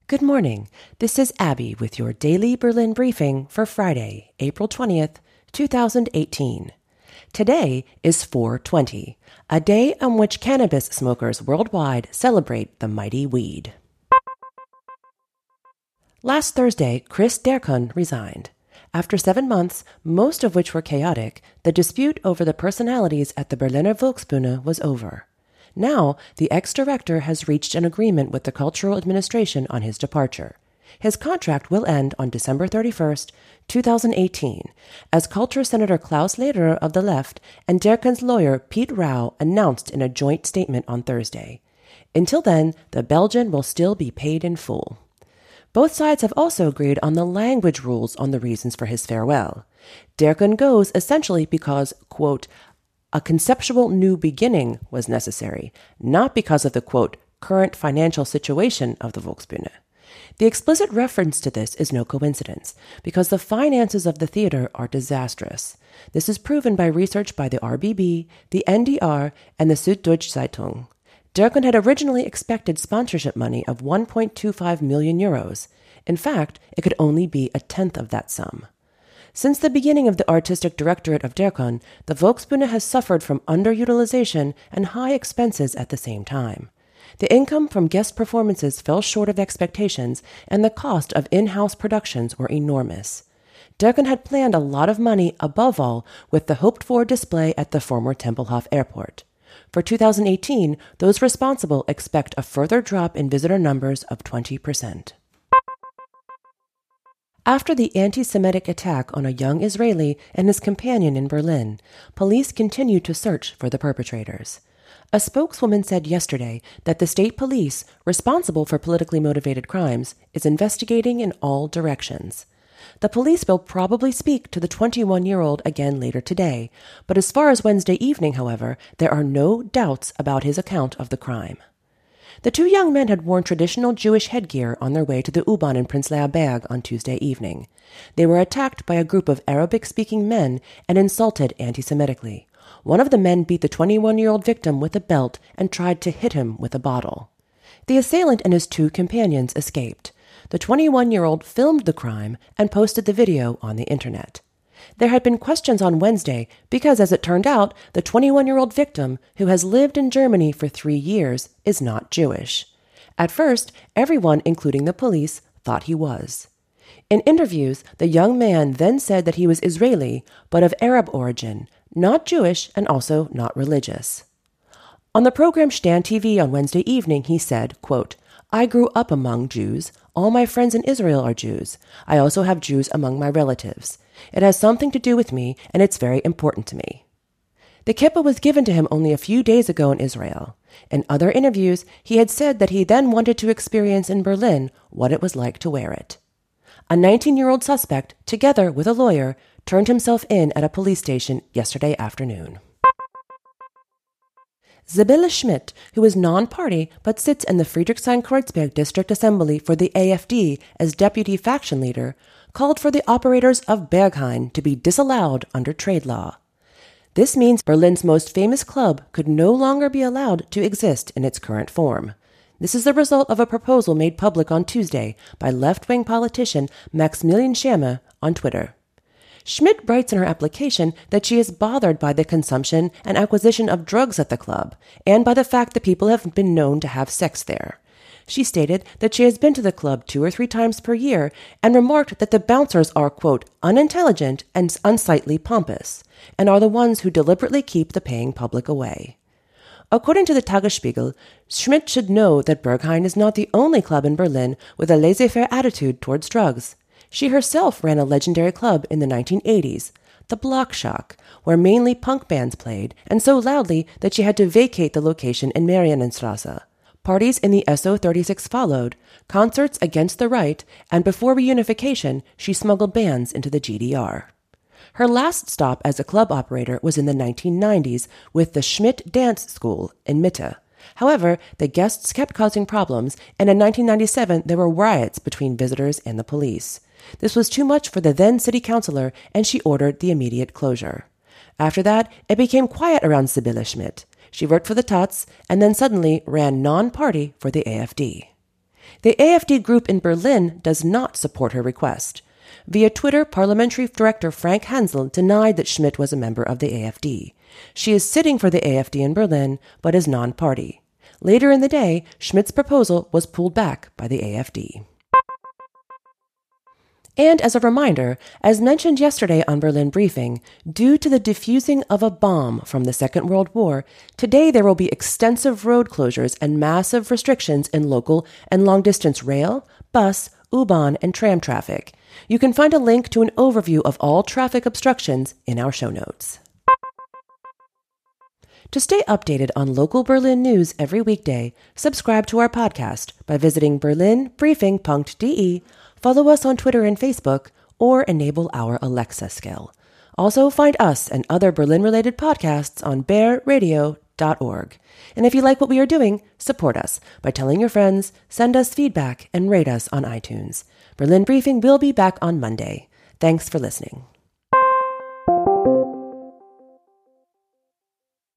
Good morning. This is Abby with your daily Berlin briefing for Friday, April 20th, 2018. Today is 420, a day on which cannabis smokers worldwide celebrate the mighty weed. Last Thursday, Chris Dercon resigned. After 7 months, most of which were chaotic, the dispute over the personalities at the Berliner Volksbühne was over. Now, the ex-director has reached an agreement with the cultural administration on his departure. His contract will end on December 31st, 2018, as Culture Senator Klaus Lederer of the Left and Dercon's lawyer Piet Rauw announced in a joint statement on Thursday. Until then, the Belgian will still be paid in full. Both sides have also agreed on the language rules on the reasons for his farewell. Dercon goes essentially because, quote, a conceptual new beginning was necessary, not because of the, quote, current financial situation of the Volksbühne. The explicit reference to this is no coincidence, because the finances of the theater are disastrous. This is proven by research by the RBB, the NDR, and the Süddeutsche Zeitung. Dercon had originally expected sponsorship money of 1.25 million euros. In fact, it could only be a tenth of that sum. Since the beginning of the artistic directorate of Dercon, the Volksbühne has suffered from underutilization and high expenses at the same time. The income from guest performances fell short of expectations, and the cost of in-house productions were enormous. Dercon had planned a lot of money, above all, with the hoped-for display at the former Tempelhof Airport. For 2018, those responsible expect a further drop in visitor numbers of 20%. After the anti-Semitic attack on a young Israeli and his companion in Berlin, police continue to search for the perpetrators. A spokeswoman said yesterday that the state police, responsible for politically motivated crimes, is investigating in all directions. The police will probably speak to the 21-year-old again later today, but as far as Wednesday evening, however, there are no doubts about his account of the crime. The two young men had worn traditional Jewish headgear on their way to the U-Bahn in Prenzlauer Berg on Tuesday evening. They were attacked by a group of Arabic-speaking men and insulted anti-Semitically. One of the men beat the 21-year-old victim with a belt and tried to hit him with a bottle. The assailant and his two companions escaped. The 21-year-old filmed the crime and posted the video on the internet. There had been questions on Wednesday because, as it turned out, the 21-year-old victim, who has lived in Germany for 3 years, is not Jewish. At first, everyone, including the police, thought he was. In interviews, the young man then said that he was Israeli, but of Arab origin, not Jewish and also not religious. On the program Stand TV on Wednesday evening, he said, quote, I grew up among Jews. All my friends in Israel are Jews. I also have Jews among my relatives. It has something to do with me, and it's very important to me. The kippah was given to him only a few days ago in Israel. In other interviews, he had said that he then wanted to experience in Berlin what it was like to wear it. A 19-year-old suspect, together with a lawyer, turned himself in at a police station yesterday afternoon. Sibylle Schmidt, who is non-party but sits in the Friedrichshain-Kreuzberg District Assembly for the AfD as deputy faction leader, called for the operators of Berghain to be disallowed under trade law. This means Berlin's most famous club could no longer be allowed to exist in its current form. This is the result of a proposal made public on Tuesday by left-wing politician Maximilian Schirmer on Twitter. Schmidt writes in her application that she is bothered by the consumption and acquisition of drugs at the club, and by the fact that people have been known to have sex there. She stated that she has been to the club 2 or 3 times per year and remarked that the bouncers are, quote, unintelligent and unsightly pompous, and are the ones who deliberately keep the paying public away. According to the Tagesspiegel, Schmidt should know that Berghain is not the only club in Berlin with a laissez-faire attitude towards drugs. She herself ran a legendary club in the 1980s, the Blockschock, where mainly punk bands played, and so loudly that she had to vacate the location in Marienstrasse. Parties in the SO36 followed, concerts against the right, and before reunification, she smuggled bands into the GDR. Her last stop as a club operator was in the 1990s with the Schmidt Dance School in Mitte. However, the guests kept causing problems, and in 1997 there were riots between visitors and the police. This was too much for the then city councilor, and she ordered the immediate closure. After that, it became quiet around Sibylle Schmidt. She worked for the Taz, and then suddenly ran non-party for the AfD. The AfD group in Berlin does not support her request. Via Twitter, Parliamentary Director Frank Hansel denied that Schmidt was a member of the AfD. She is sitting for the AfD in Berlin, but is non-party. Later in the day, Schmidt's proposal was pulled back by the AfD. And as a reminder, as mentioned yesterday on Berlin Briefing, due to the defusing of a bomb from the Second World War, today there will be extensive road closures and massive restrictions in local and long-distance rail, bus, U-Bahn, and tram traffic. You can find a link to an overview of all traffic obstructions in our show notes. To stay updated on local Berlin news every weekday, subscribe to our podcast by visiting berlinbriefing.de, follow us on Twitter and Facebook, or enable our Alexa skill. Also, find us and other Berlin-related podcasts on bearradio.org. And if you like what we are doing, support us by telling your friends, send us feedback, and rate us on iTunes. Berlin Briefing will be back on Monday. Thanks for listening.